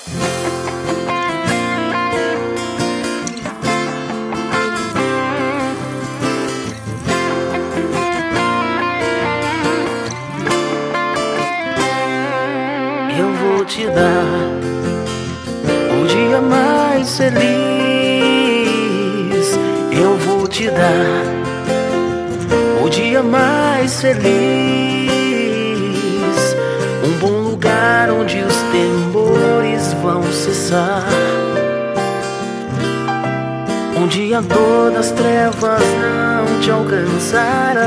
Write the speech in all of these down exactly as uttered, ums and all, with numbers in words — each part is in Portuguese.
Eu vou te dar o dia mais feliz. Eu vou te dar o dia mais feliz. Um bom lugar onde os temores vão cessar, onde a dor das trevas não te alcançará.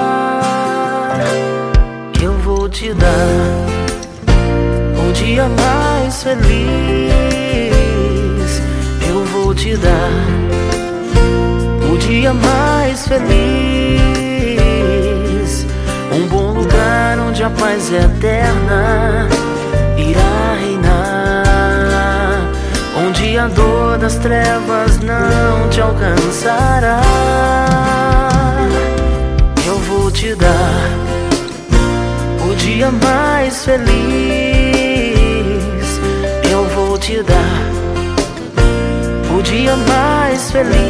Eu vou te dar o dia mais feliz. Eu vou te dar o dia mais feliz. Um bom lugar onde a paz eterna irá reinar, onde a dor das trevas não te alcançará. Eu vou te dar o dia mais feliz. Eu vou te dar o dia mais feliz.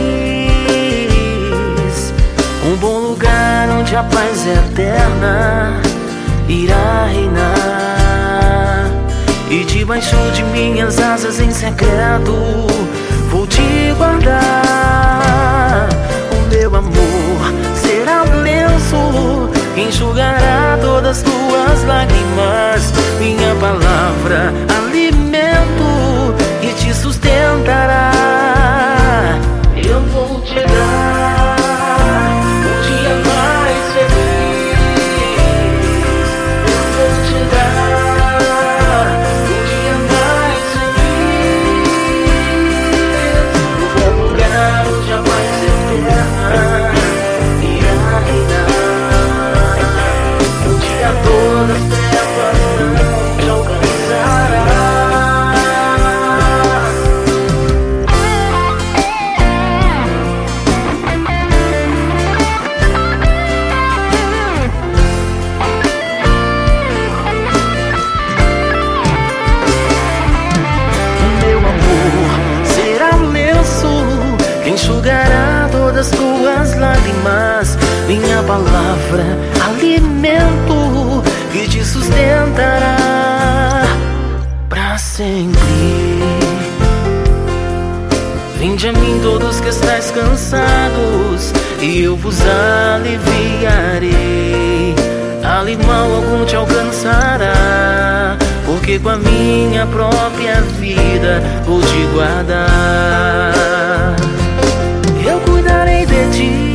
Um bom lugar onde a paz eterna irá reinar. E debaixo de minhas asas em secreto vou te guardar. O meu amor será um lenço que enxugará todas tuas lágrimas. Minha palavra, alimento que te sustentará. Eu vou te dar o dia mais feliz. Eu vou te dar o dia mais feliz. Um bom lugar onde a paz eterna irá reinar, onde a dor das trevas não te alcançará. Enxugará todas tuas lágrimas. Minha palavra, alimento que te sustentará pra sempre. Vinde a mim todos que estáis cansados, e eu vos aliviarei. Ali mal algum te alcançará, porque com a minha própria vida vou te guardar. Eu cuidarei de ti,